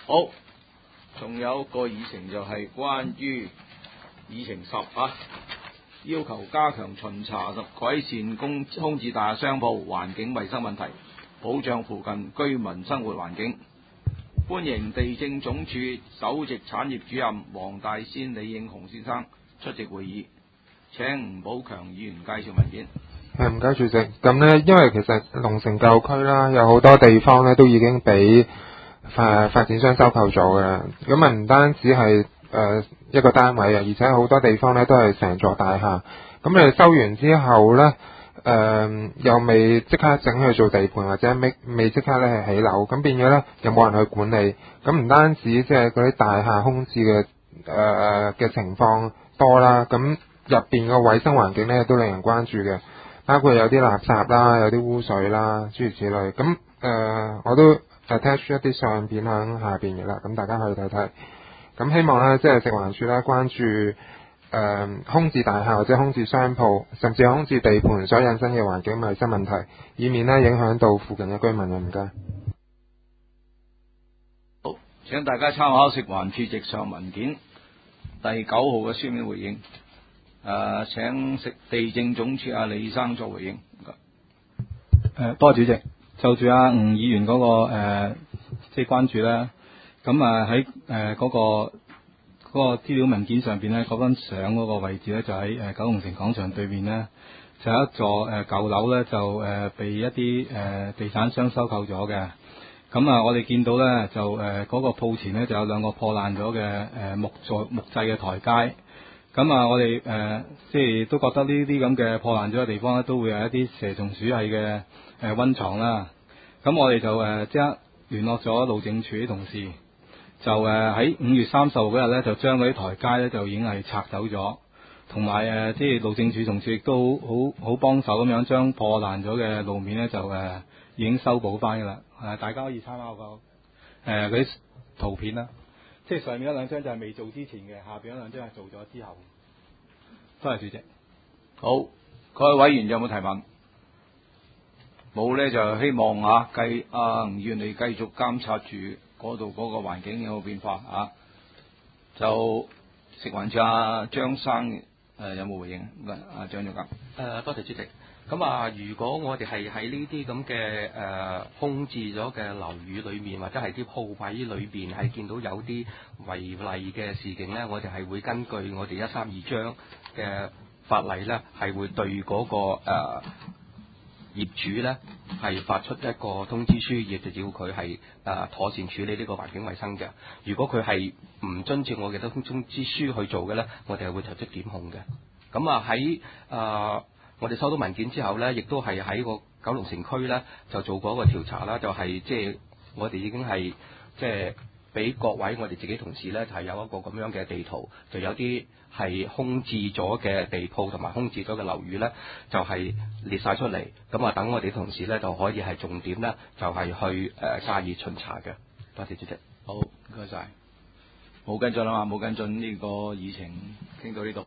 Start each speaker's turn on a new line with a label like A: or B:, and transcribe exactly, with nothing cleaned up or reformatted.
A: 好，仲有一個議程就係關於議程十啊，要求加強巡查及改善公空置大廈商鋪環境衛生問題，保障附近居民生活環境。歡迎地政總署首席產業主任黃大仙李應雄先生出席會議。請吳寶強議員介紹文件。
B: 係，唔該主席。咁呢，因為其實龍城舊區啦，有好多地方呢都已經俾發發展商收購咗嘅。咁啊，唔單止係誒、呃、一個單位啊，而且好多地方呢都係成座大廈。咁你收完之後呢，誒、呃、又未即刻整去做地盤，或者未未即刻咧係起樓，咁變咗呢，又冇人去管理。咁唔單止即係嗰啲大廈空置嘅誒嘅情況多啦，咁入邊個衛生環境呢都令人關注嘅。包括有啲垃圾啦，有啲污水啦，諸如此類。咁誒、呃，我都 attach 一啲相片喺下邊嘅啦，咁大家可以睇睇。咁希望咧，即係食環署咧關注誒、呃、空置大廈或者空置商鋪，甚至空置地盤所引申嘅環境衛生問題，以免咧影響到附近嘅居民啊！唔該。
A: 好，請大家參考食環署直上文件第九號嘅書面回應。誒、呃，請食地政總署阿李生作回應。誒、
C: 呃，多謝主席。就住阿吳議員嗰、那個誒、呃，即係關注咧，咁啊喺誒嗰個嗰、那個資料文件上邊咧，嗰張相嗰個位置咧，就喺誒、呃、九龍城廣場對面咧，就有一座誒舊樓咧，就誒、呃、被一啲誒、呃、地產商收購咗嘅。咁啊，我哋見到咧，就誒嗰、呃那個鋪前咧，就有兩個破爛咗嘅誒木座木製嘅台階。咁啊，我哋誒、呃、即係都覺得呢啲咁嘅破爛咗嘅地方咧，都會有一啲蛇蟲鼠蟻嘅誒溫床啦。咁我哋就誒即刻聯絡咗路政署啲同事，就誒喺五月三十號嗰日咧，就將嗰啲台階咧就已經係拆走咗，同埋誒即係路政署同事亦都好好幫手咁樣將破爛咗嘅路面咧就誒、呃、已經修補翻㗎啦。誒，大家可以參考個誒嗰啲圖片啦。即係上面嗰兩張就係未做之前嘅，下邊嗰兩張係做咗之後。多謝主席。
A: 好，各位委員有冇提問？冇咧，就希望啊，繼阿吳議員你繼續監察住嗰度嗰個環境有冇變化啊。就食環署阿張生誒、呃、有冇回應？唔該，阿張總監。
D: 誒，多謝主席。咁啊，如果我哋係喺呢啲咁嘅誒空置咗嘅樓宇裏面，或者係啲鋪位裏邊係見到有啲違例嘅事情咧，我哋係會根據我哋一三二章嘅法例咧，係會對嗰、那個誒、呃、業主咧係發出一個通知書，亦就要佢係誒妥善處理呢個環境衛生嘅。如果佢係唔遵照我嘅通通知書去做嘅咧，我哋係會提出檢控嘅。咁啊喺誒。我哋收到文件之後咧，亦都係喺個九龍城區咧就做過一個調查啦，就係即係我哋已經係即係俾各位我哋自己同事咧係有一個咁樣嘅地圖，就有啲係空置咗嘅地鋪同埋空置咗嘅樓宇咧，就係、是、列晒出嚟。咁啊，等我哋同事咧就可以係重點咧，就係、是、去誒、呃、加以巡查嘅。多謝主席。
A: 好，唔該晒。冇跟進啦嘛，冇跟進呢個議程，傾到呢度。